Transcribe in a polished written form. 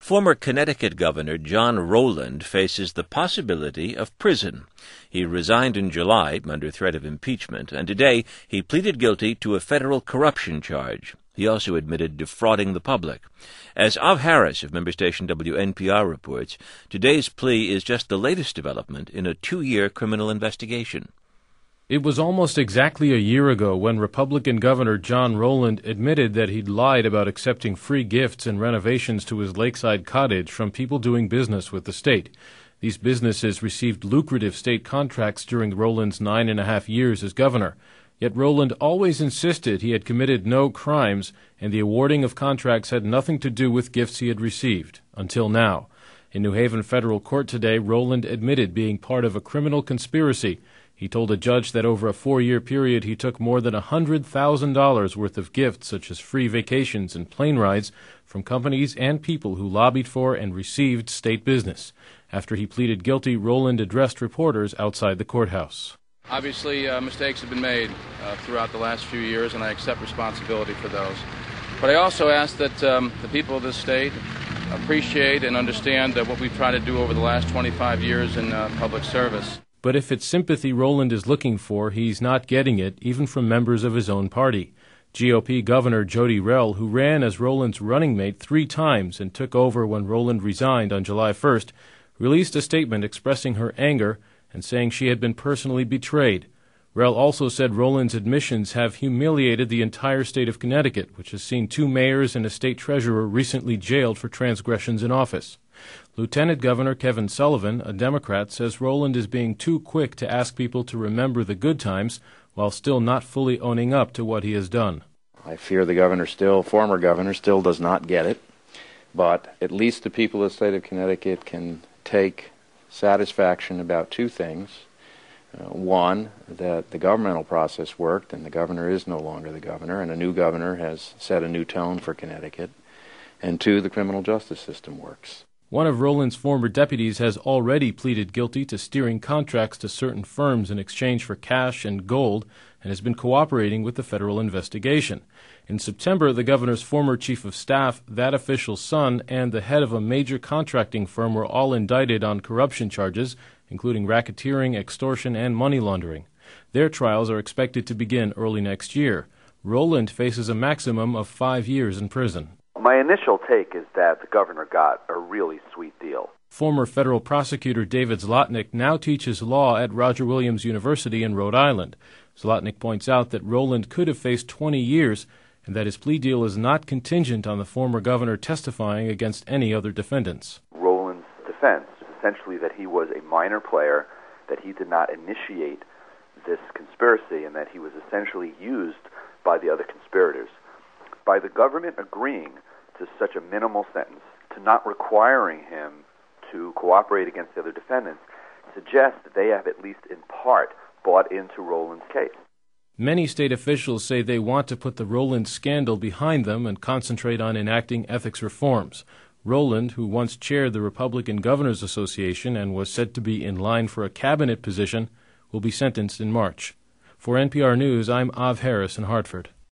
Former Connecticut Governor John Rowland faces the possibility of prison. He resigned in July under threat of impeachment, and today he pleaded guilty to a federal corruption charge. He also admitted defrauding the public. As Av Harris of member station WNPR reports, today's plea is just the latest development in a 2-year criminal investigation. It was almost exactly a year ago when Republican Governor John Rowland admitted that he'd lied about accepting free gifts and renovations to his lakeside cottage from people doing business with the state. These businesses received lucrative state contracts during Rowland's 9.5 years as governor. Yet Rowland always insisted he had committed no crimes, and the awarding of contracts had nothing to do with gifts he had received, until now. In New Haven federal court today, Rowland admitted being part of a criminal conspiracy. He told a judge that over a 4-year period he took more than $100,000 worth of gifts, such as free vacations and plane rides, from companies and people who lobbied for and received state business. After he pleaded guilty, Rowland addressed reporters outside the courthouse. Obviously, mistakes have been made throughout the last few years, and I accept responsibility for those. But I also ask that the people of this state appreciate and understand what we've tried to do over the last 25 years in public service. But if it's sympathy Rowland is looking for, he's not getting it, even from members of his own party. GOP Governor Jody Rell, who ran as Rowland's running mate 3 times and took over when Rowland resigned on July 1st, released a statement expressing her anger and saying she had been personally betrayed. Rell also said Rowland's admissions have humiliated the entire state of Connecticut, which has seen 2 mayors and a state treasurer recently jailed for transgressions in office. Lieutenant Governor Kevin Sullivan, a Democrat, says Rowland is being too quick to ask people to remember the good times while still not fully owning up to what he has done. I fear the former governor still does not get it, but at least the people of the state of Connecticut can take satisfaction about 2 things. One, that the governmental process worked and the governor is no longer the governor, and a new governor has set a new tone for Connecticut. And 2, the criminal justice system works. One of Rowland's former deputies has already pleaded guilty to steering contracts to certain firms in exchange for cash and gold and has been cooperating with the federal investigation. In September, the governor's former chief of staff, that official's son, and the head of a major contracting firm were all indicted on corruption charges, including racketeering, extortion, and money laundering. Their trials are expected to begin early next year. Rowland faces a maximum of 5 years in prison. My initial take is that the governor got a really sweet deal. Former federal prosecutor David Zlotnick now teaches law at Roger Williams University in Rhode Island. Zlotnick points out that Rowland could have faced 20 years and that his plea deal is not contingent on the former governor testifying against any other defendants. Rowland's defense is essentially that he was a minor player, that he did not initiate this conspiracy, and that he was essentially used by the other conspirators. By the government agreeing to such a minimal sentence, to not requiring him to cooperate against the other defendants, suggests that they have at least in part bought into Rowland's case. Many state officials say they want to put the Rowland scandal behind them and concentrate on enacting ethics reforms. Rowland, who once chaired the Republican Governors Association and was said to be in line for a cabinet position, will be sentenced in March. For NPR News, I'm Av Harris in Hartford.